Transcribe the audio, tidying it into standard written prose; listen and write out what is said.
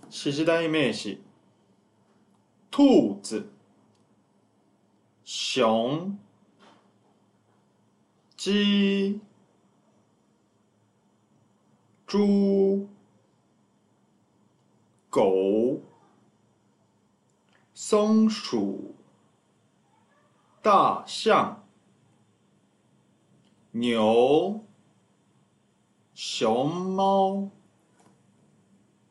次世代名词：兔子、熊、鸡、猪、狗、松鼠、大象、牛、熊猫。